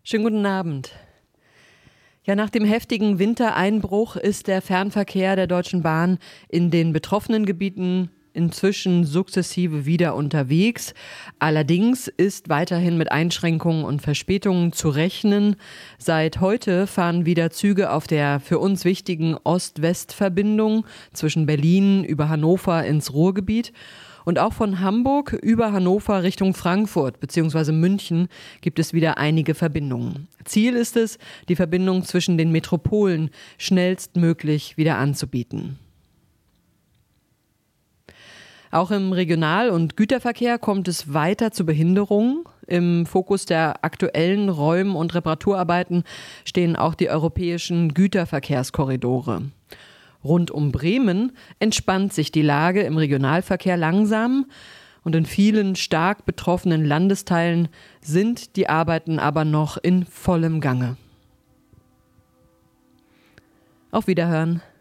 Schönen guten Abend. Ja, nach dem heftigen Wintereinbruch ist der Fernverkehr der Deutschen Bahn in den betroffenen Gebieten inzwischen sukzessive wieder unterwegs. Allerdings ist weiterhin mit Einschränkungen und Verspätungen zu rechnen. Seit heute fahren wieder Züge auf der für uns wichtigen Ost-West-Verbindung zwischen Berlin über Hannover ins Ruhrgebiet. Und auch von Hamburg über Hannover Richtung Frankfurt bzw. München gibt es wieder einige Verbindungen. Ziel ist es, die Verbindung zwischen den Metropolen schnellstmöglich wieder anzubieten. Auch im Regional- und Güterverkehr kommt es weiter zu Behinderungen. Im Fokus der aktuellen Räum- und Reparaturarbeiten stehen auch die europäischen Güterverkehrskorridore. Rund um Bremen entspannt sich die Lage im Regionalverkehr langsam und in vielen stark betroffenen Landesteilen sind die Arbeiten aber noch in vollem Gange. Auf Wiederhören.